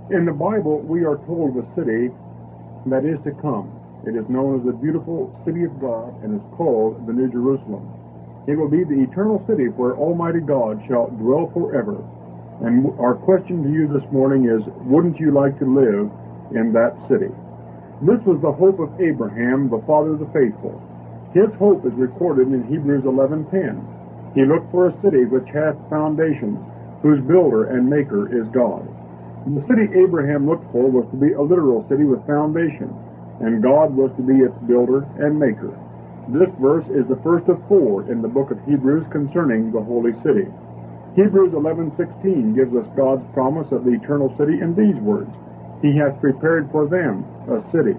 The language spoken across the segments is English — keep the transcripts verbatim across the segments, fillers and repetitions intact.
In the Bible, we are told of a city that is to come. It is known as the beautiful city of God and is called the New Jerusalem. It will be the eternal city where Almighty God shall dwell forever. And our question to you this morning is, wouldn't you like to live in that city? This was the hope of Abraham, the father of the faithful. His hope is recorded in Hebrews eleven ten. He looked for a city which hath foundations, whose builder and maker is God. The city Abraham looked for was to be a literal city with foundation, and God was to be its builder and maker. This verse is the first of four in the book of Hebrews concerning the holy city. Hebrews eleven sixteen gives us God's promise of the eternal city in these words: He hath prepared for them a city.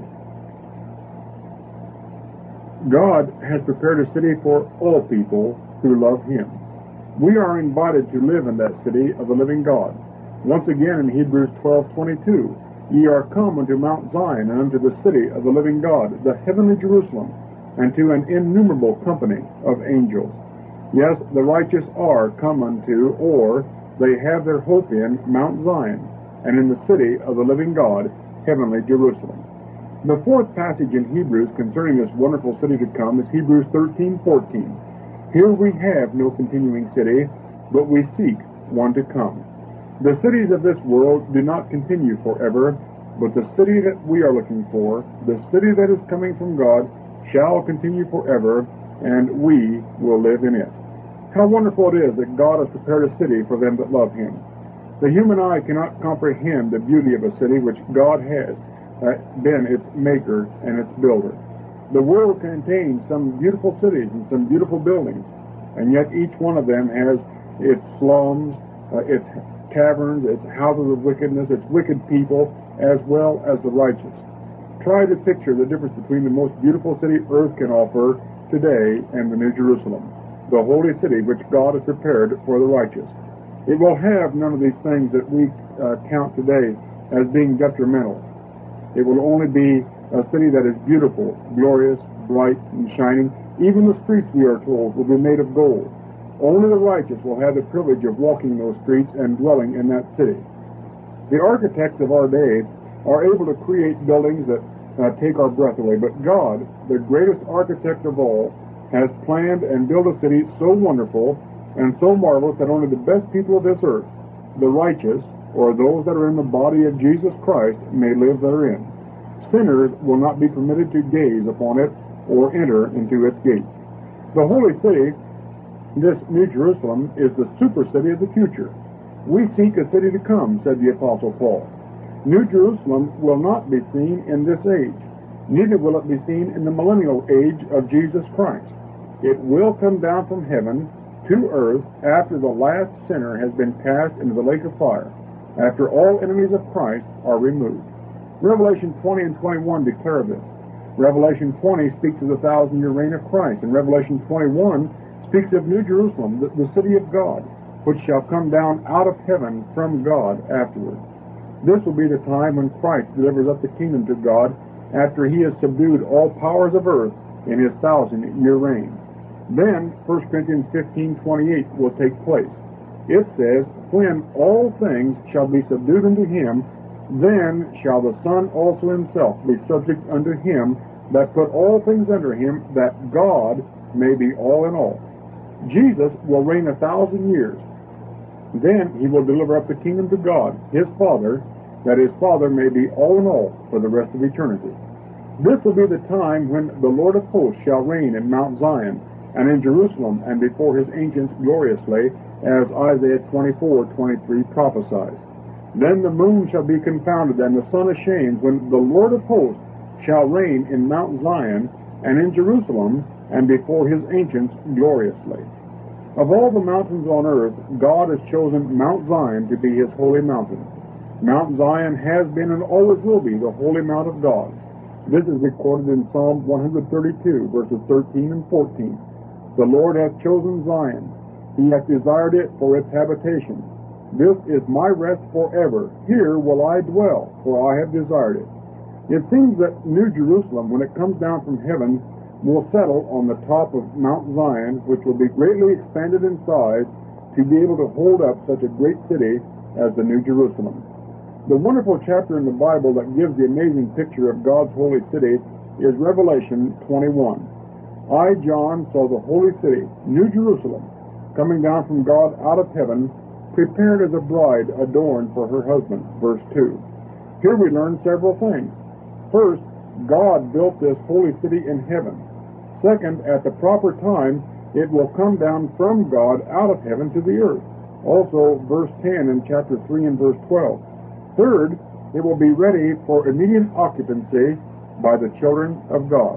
God has prepared a city for all people who love Him. We are invited to live in that city of the living God. Once again in Hebrews twelve twenty-two, ye are come unto Mount Zion, and unto the city of the living God, the heavenly Jerusalem, and to an innumerable company of angels. Yes, the righteous are come unto, or they have their hope in, Mount Zion, and in the city of the living God, heavenly Jerusalem. The fourth passage in Hebrews concerning this wonderful city to come is Hebrews thirteen fourteen. Here we have no continuing city, but we seek one to come. The cities of this world do not continue forever, but the city that we are looking for, the city that is coming from God, shall continue forever, and we will live in it. How wonderful it is that God has prepared a city for them that love Him. The human eye cannot comprehend the beauty of a city which God has uh, been its maker and its builder. The world contains some beautiful cities and some beautiful buildings, and yet each one of them has its slums, uh, its caverns, its houses of wickedness, its wicked people, as well as the righteous. Try to picture the difference between the most beautiful city earth can offer today and the New Jerusalem, the holy city which God has prepared for the righteous. It will have none of these things that we uh, count today as being detrimental. It will only be a city that is beautiful, glorious, bright, and shining. Even the streets, we are told, will be made of gold. Only the righteous will have the privilege of walking those streets and dwelling in that city. The architects of our day are able to create buildings that uh, take our breath away, but God, the greatest architect of all, has planned and built a city so wonderful and so marvelous that only the best people of this earth, the righteous, or those that are in the body of Jesus Christ, may live therein. Sinners will not be permitted to gaze upon it or enter into its gates. The holy city, this New Jerusalem, is the super city of the future. We seek a city to come, said the Apostle Paul. New Jerusalem will not be seen in this age. Neither will it be seen in the millennial age of Jesus Christ. It will come down from heaven to earth after the last sinner has been cast into the lake of fire, after all enemies of Christ are removed. Revelation twenty and twenty-one declare this. Revelation twenty speaks of the thousand-year reign of Christ, and Revelation twenty-one speaks of New Jerusalem, the, the city of God, which shall come down out of heaven from God afterward. This will be the time when Christ delivers up the kingdom to God after He has subdued all powers of earth in His thousand-year reign. Then First Corinthians fifteen twenty-eight will take place. It says, when all things shall be subdued unto Him, then shall the Son also Himself be subject unto Him that put all things under Him, that God may be all in all. Jesus will reign a thousand years. Then He will deliver up the kingdom to God, His Father, that His Father may be all in all for the rest of eternity. This will be the time when the Lord of hosts shall reign in Mount Zion, and in Jerusalem, and before His ancients gloriously, as Isaiah twenty-four twenty-three prophesies. Then the moon shall be confounded, and the sun ashamed, when the Lord of hosts shall reign in Mount Zion, and in Jerusalem, and before His ancients gloriously. Of all the mountains on earth, God has chosen Mount Zion to be His holy mountain. Mount Zion has been and always will be the holy mount of God. This is recorded in Psalm one thirty-two, verses thirteen and fourteen. The Lord hath chosen Zion. He hath desired it for its habitation. This is my rest forever. Here will I dwell, for I have desired it. It seems that New Jerusalem, when it comes down from heaven, will settle on the top of Mount Zion, which will be greatly expanded in size to be able to hold up such a great city as the New Jerusalem. The wonderful chapter in the Bible that gives the amazing picture of God's holy city is Revelation twenty-one. I, John, saw the holy city, New Jerusalem, coming down from God out of heaven, prepared as a bride adorned for her husband. Verse two. Here we learn several things. First, God built this holy city in heaven. Second, at the proper time, it will come down from God out of heaven to the earth. Also, verse ten in chapter three and verse twelve. Third, it will be ready for immediate occupancy by the children of God.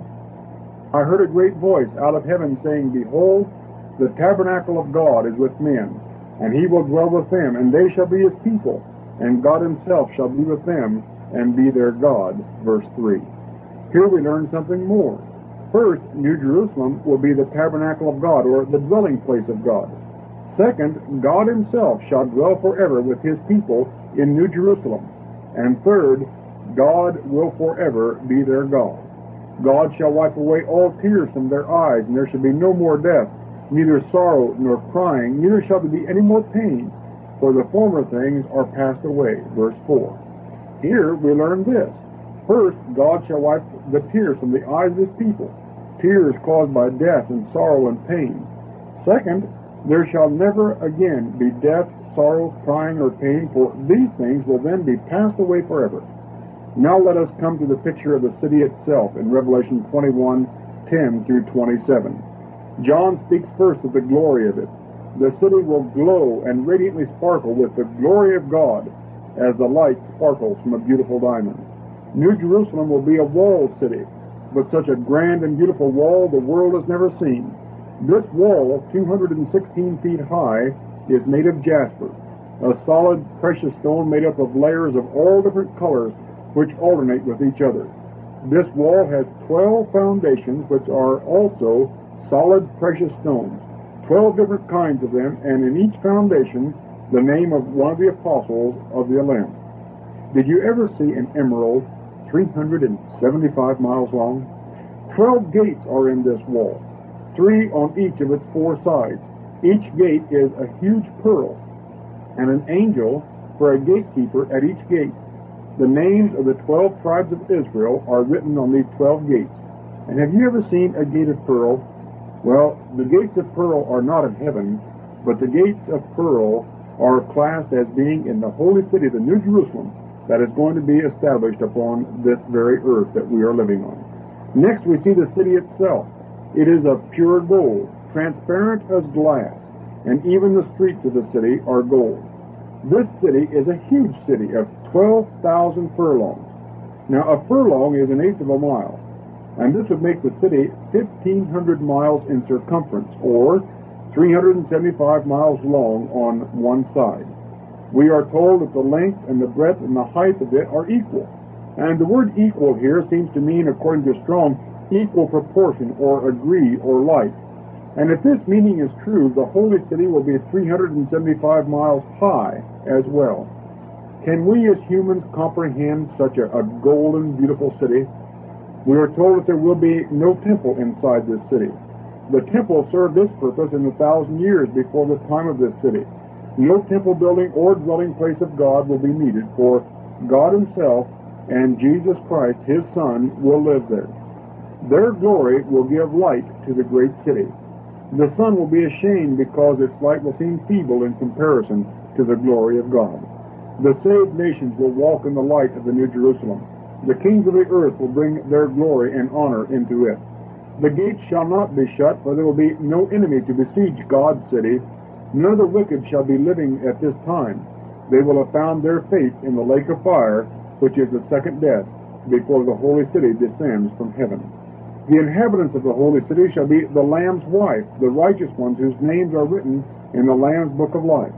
I heard a great voice out of heaven saying, Behold, the tabernacle of God is with men, and he will dwell with them, and they shall be his people, and God himself shall be with them, and be their God. Verse three. Here we learn something more. First, New Jerusalem will be the tabernacle of God, or the dwelling place of God. Second, God himself shall dwell forever with his people in New Jerusalem. And third, God will forever be their God. God shall wipe away all tears from their eyes, and there shall be no more death, neither sorrow nor crying, neither shall there be any more pain, for the former things are passed away. Verse four. Here we learn this. First, God shall wipe the tears from the eyes of his people, tears caused by death and sorrow and pain. Second, there shall never again be death, sorrow, crying, or pain, for these things will then be passed away forever. Now let us come to the picture of the city itself in Revelation twenty-one, ten through twenty-seven. John speaks first of the glory of it. The city will glow and radiantly sparkle with the glory of God as the light sparkles from a beautiful diamond. New Jerusalem will be a walled city, but such a grand and beautiful wall the world has never seen. This wall, two hundred sixteen feet high, is made of jasper, a solid precious stone made up of layers of all different colors which alternate with each other. This wall has twelve foundations, which are also solid precious stones, twelve different kinds of them, and in each foundation the name of one of the apostles of the Lamb. Did you ever see an emerald three hundred seventy-five miles long? Twelve gates are in this wall, three on each of its four sides. Each gate is a huge pearl, and an angel for a gatekeeper at each gate. The names of the twelve tribes of Israel are written on these twelve gates. And have you ever seen a gate of pearl? Well, the gates of pearl are not in heaven, but the gates of pearl are classed as being in the holy city, the New Jerusalem, that is going to be established upon this very earth that we are living on. Next, we see the city itself. It is of pure gold, transparent as glass, and even the streets of the city are gold. This city is a huge city of twelve thousand furlongs. Now, a furlong is an eighth of a mile, and this would make the city fifteen hundred miles in circumference, or three hundred seventy-five miles long on one side. We are told that the length and the breadth and the height of it are equal. And the word equal here seems to mean, according to Strong, equal proportion or agree or like. And if this meaning is true, the holy city will be three hundred seventy-five miles high as well. Can we as humans comprehend such a, a golden, beautiful city? We are told that there will be no temple inside this city. The temple served this purpose in the thousand years before the time of this city. No temple building or dwelling place of God will be needed, for God himself and Jesus Christ, his Son, will live there. Their glory will give light to the great city. The sun will be ashamed because its light will seem feeble in comparison to the glory of God. The saved nations will walk in the light of the New Jerusalem. The kings of the earth will bring their glory and honor into it. The gates shall not be shut, for there will be no enemy to besiege God's city. None of the wicked shall be living at this time. They will have found their fate in the lake of fire, which is the second death, before the holy city descends from heaven. The inhabitants of the holy city shall be the Lamb's wife, the righteous ones whose names are written in the Lamb's book of life.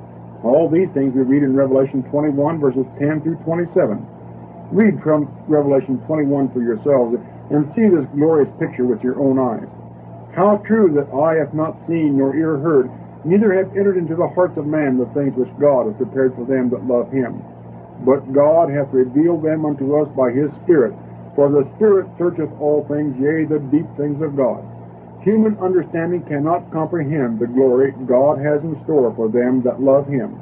All these things we read in Revelation twenty-one, verses ten through twenty-seven. Read from Revelation twenty-one for yourselves and see this glorious picture with your own eyes. How true that eye hath not seen nor ear heard, neither hath entered into the hearts of man the things which God hath prepared for them that love him. But God hath revealed them unto us by his Spirit. For the Spirit searcheth all things, yea, the deep things of God. Human understanding cannot comprehend the glory God has in store for them that love him.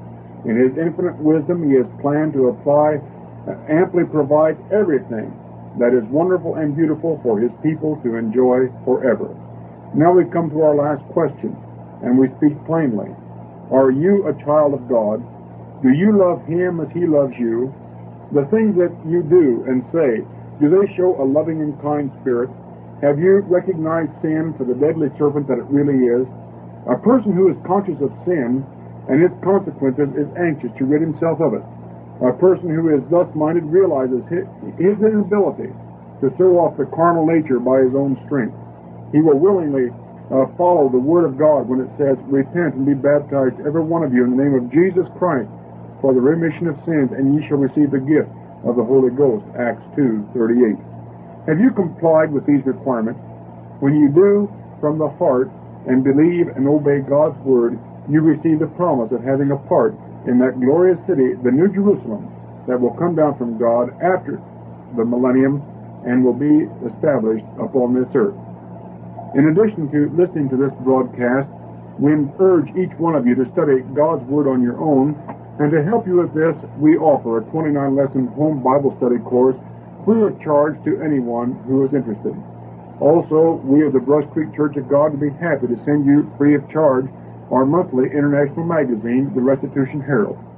In His infinite wisdom, He has planned to apply, uh, amply provide everything that is wonderful and beautiful for His people to enjoy forever. Now we come to our last question, and we speak plainly. Are you a child of God? Do you love Him as He loves you? The things that you do and say, do they show a loving and kind spirit? Have you recognized sin for the deadly serpent that it really is? A person who is conscious of sin and its consequences is anxious to rid himself of it. A person who is thus minded realizes his, his inability to throw off the carnal nature by his own strength. He will willingly uh, follow the Word of God when it says, repent and be baptized, every one of you, in the name of Jesus Christ, for the remission of sins, and ye shall receive the gift of the Holy Ghost, Acts two thirty-eight. Have you complied with these requirements? When you do from the heart and believe and obey God's Word, you receive the promise of having a part in that glorious city, the New Jerusalem, that will come down from God after the millennium and will be established upon this earth. In addition to listening to this broadcast, we urge each one of you to study God's Word on your own, and to help you with this, we offer a twenty-nine lesson home Bible study course free of charge to anyone who is interested. Also, we of the Brush Creek Church of God would be happy to send you free of charge our monthly international magazine, The Restitution Herald.